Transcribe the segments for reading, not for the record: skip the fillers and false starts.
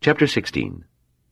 Chapter 16.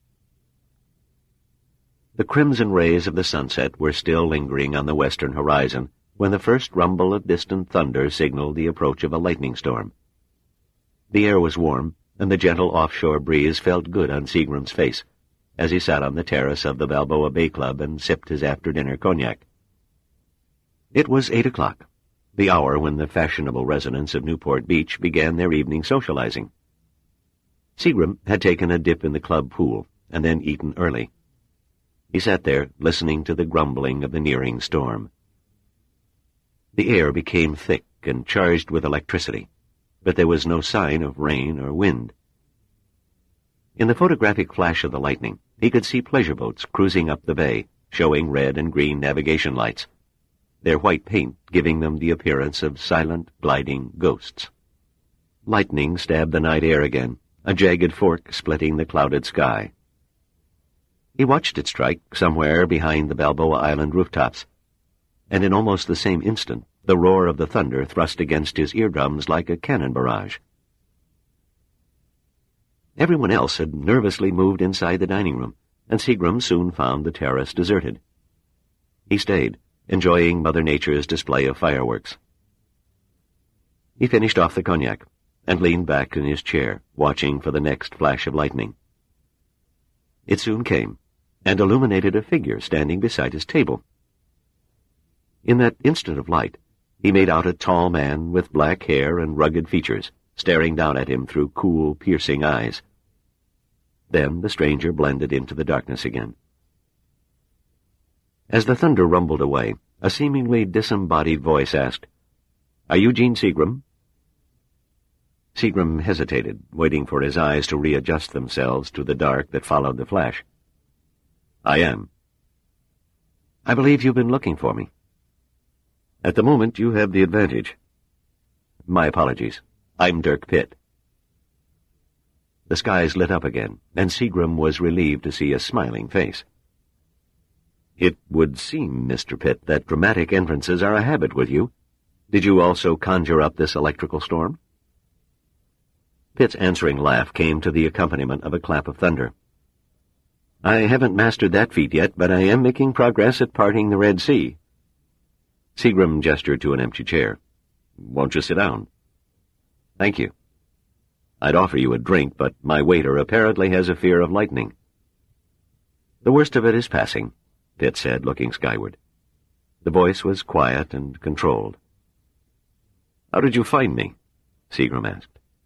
The crimson rays of the sunset were still lingering on the western horizon when the first rumble of distant thunder signaled the approach of a lightning storm. The air was warm, and the gentle offshore breeze felt good on Seagram's face as he sat on the terrace of the Balboa Bay Club and sipped his after-dinner cognac. It was 8 o'clock, the hour when the fashionable residents of Newport Beach began their evening socializing. Seagram had taken a dip in the club pool and then eaten early. He sat there, listening to the grumbling of the nearing storm. The air became thick and charged with electricity, but there was no sign of rain or wind. In the photographic flash of the lightning, he could see pleasure boats cruising up the bay, showing red and green navigation lights, their white paint giving them the appearance of silent, gliding ghosts. Lightning stabbed the night air again, a jagged fork splitting the clouded sky. He watched it strike somewhere behind the Balboa Island rooftops, and in almost the same instant the roar of the thunder thrust against his eardrums like a cannon barrage. Everyone else had nervously moved inside the dining room, and Seagram soon found the terrace deserted. He stayed, enjoying Mother Nature's display of fireworks. He finished off the cognac and leaned back in his chair, watching for the next flash of lightning. It soon came, and illuminated a figure standing beside his table. In that instant of light, he made out a tall man with black hair and rugged features, staring down at him through cool, piercing eyes. Then the stranger blended into the darkness again. As the thunder rumbled away, a seemingly disembodied voice asked, "Are you Gene Seagram?" Seagram hesitated, waiting for his eyes to readjust themselves to the dark that followed the flash. "I am." "I believe you've been looking for me." "At the moment, you have the advantage." "My apologies. I'm Dirk Pitt." The skies lit up again, and Seagram was relieved to see a smiling face. "It would seem, Mr. Pitt, that dramatic entrances are a habit with you. Did you also conjure up this electrical storm?" Pitt's answering laugh came to the accompaniment of a clap of thunder. "I haven't mastered that feat yet, but I am making progress at parting the Red Sea." Seagram gestured to an empty chair. "Won't you sit down?" "Thank you. I'd offer you a drink, but my waiter apparently has a fear of lightning." "The worst of it is passing," Pitt said, looking skyward. The voice was quiet and controlled. "How did you find me?" Seagram asked.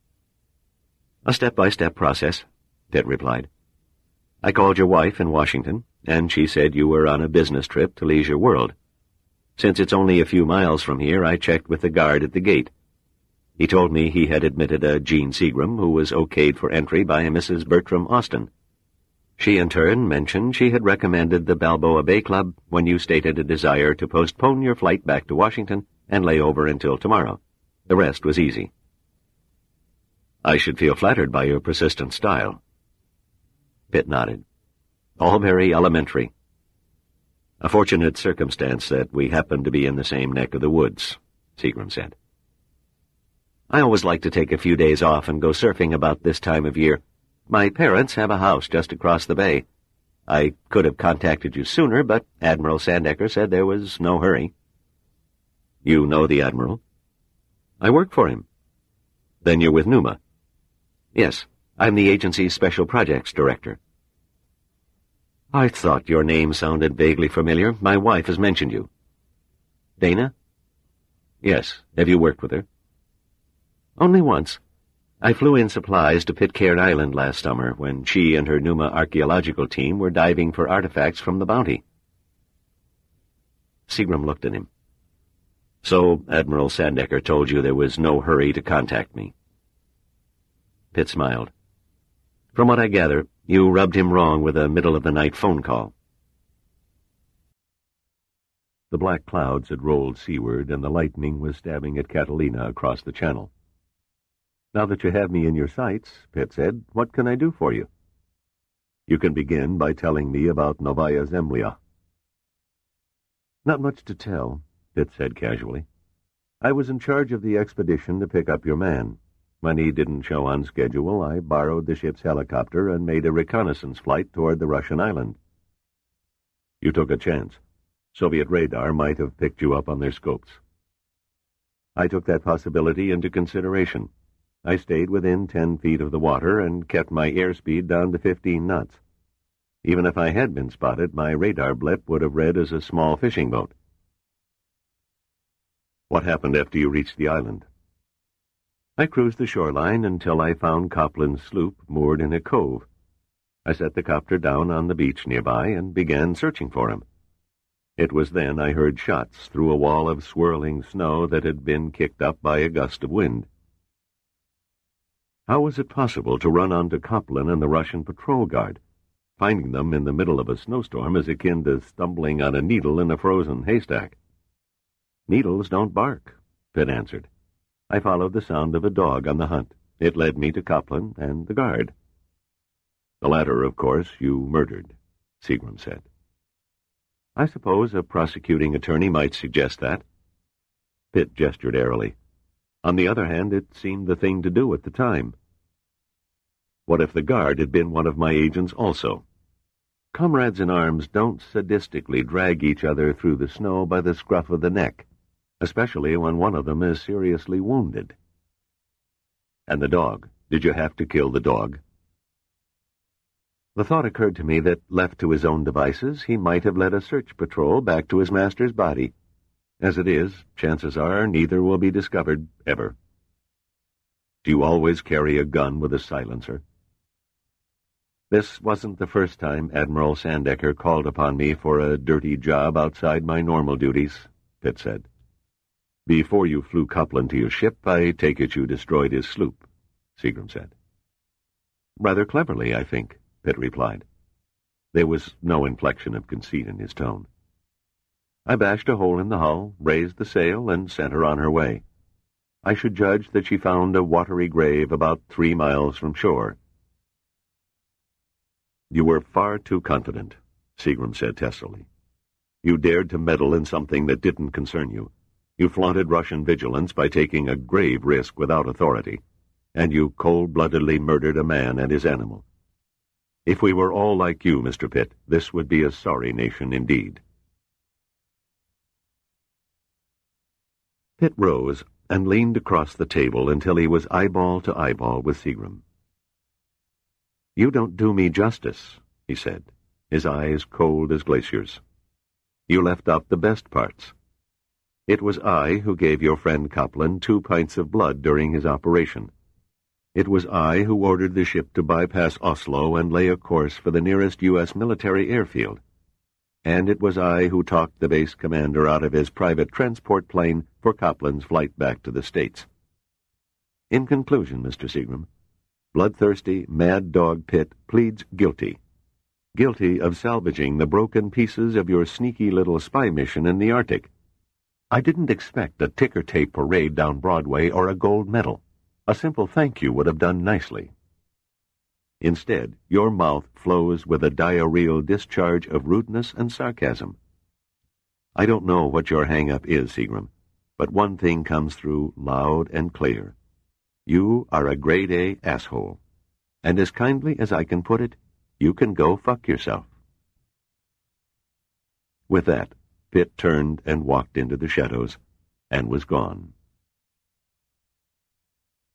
"A step-by-step process," Pitt replied. "I called your wife in Washington, and she said you were on a business trip to Leisure World. Since it's only a few miles from here, I checked with the guard at the gate. He told me he had admitted a Gene Seagram who was okayed for entry by a Mrs. Bertram Austin. She in turn mentioned she had recommended the Balboa Bay Club when you stated a desire to postpone your flight back to Washington and lay over until tomorrow. The rest was easy." "I should feel flattered by your persistent style." Pitt nodded. "All very elementary. A fortunate circumstance that we happen to be in the same neck of the woods," Seagram said. "I always like to take a few days off and go surfing about this time of year. My parents have a house just across the bay. I could have contacted you sooner, but Admiral Sandecker said there was no hurry." "You know the Admiral?" "I work for him." "Then you're with Numa?" "Yes, I'm the agency's Special Projects Director." "I thought your name sounded vaguely familiar. My wife has mentioned you." "Dana?" "Yes. Have you worked with her?" "Only once. I flew in supplies to Pitcairn Island last summer when she and her Numa archaeological team were diving for artifacts from the Bounty." Seagram looked at him. "So Admiral Sandecker told you there was no hurry to contact me?" Pitt smiled. "From what I gather, you rubbed him wrong with a middle-of-the-night phone call." The black clouds had rolled seaward, and the lightning was stabbing at Catalina across the channel. "Now that you have me in your sights," Pitt said, "what can I do for you?" "You can begin by telling me about Novaya Zemlya." "Not much to tell," Pitt said casually. "I was in charge of the expedition to pick up your man. When he didn't show on schedule, I borrowed the ship's helicopter and made a reconnaissance flight toward the Russian island. You took a chance. Soviet radar might have picked you up on their scopes. I took that possibility into consideration. I stayed within 10 feet of the water and kept my airspeed down to 15 knots. Even if I had been spotted, my radar blip would have read as a small fishing boat. What happened after you reached the island? I cruised the shoreline until I found Copland's sloop moored in a cove. I set the copter down on the beach nearby and began searching for him. It was then I heard shots through a wall of swirling snow that had been kicked up by a gust of wind. How was it possible to run onto Copland and the Russian patrol guard? Finding them in the middle of a snowstorm is akin to stumbling on a needle in a frozen haystack. Needles don't bark, Pitt answered. I followed the sound of a dog on the hunt. It led me to Copland and the guard. The latter, of course, you murdered, Seagram said. I suppose a prosecuting attorney might suggest that. Pitt gestured airily. On the other hand, it seemed the thing to do at the time. What if the guard had been one of my agents also? Comrades in arms don't sadistically drag each other through the snow by the scruff of the neck, especially when one of them is seriously wounded. And the dog? Did you have to kill the dog? The thought occurred to me that, left to his own devices, he might have led a search patrol back to his master's body. As it is, chances are neither will be discovered, ever. Do you always carry a gun with a silencer? This wasn't the first time Admiral Sandecker called upon me for a dirty job outside my normal duties, Pitt said. Before you flew Copland to your ship, I take it you destroyed his sloop, Seagram said. Rather cleverly, I think, Pitt replied. There was no inflection of conceit in his tone. I bashed a hole in the hull, raised the sail, and sent her on her way. I should judge that she found a watery grave about 3 miles from shore. You were far too confident, Seagram said testily. You dared to meddle in something that didn't concern you. You flaunted Russian vigilance by taking a grave risk without authority, and you cold-bloodedly murdered a man and his animal. If we were all like you, Mr. Pitt, this would be a sorry nation indeed. Pitt rose and leaned across the table until he was eyeball to eyeball with Seagram. You don't do me justice, he said, his eyes cold as glaciers. You left out the best parts. It was I who gave your friend Copland 2 pints of blood during his operation. It was I who ordered the ship to bypass Oslo and lay a course for the nearest U.S. military airfield. And it was I who talked the base commander out of his private transport plane for Copland's flight back to the States. In conclusion, Mr. Seagram, bloodthirsty, mad dog Pitt pleads guilty. Guilty of salvaging the broken pieces of your sneaky little spy mission in the Arctic. I didn't expect a ticker-tape parade down Broadway or a gold medal. A simple thank you would have done nicely. Instead, your mouth flows with a diarrheal discharge of rudeness and sarcasm. I don't know what your hang-up is, Seagram, but one thing comes through loud and clear. You are a grade-A asshole, and as kindly as I can put it, you can go fuck yourself. With that, Pitt turned and walked into the shadows, and was gone.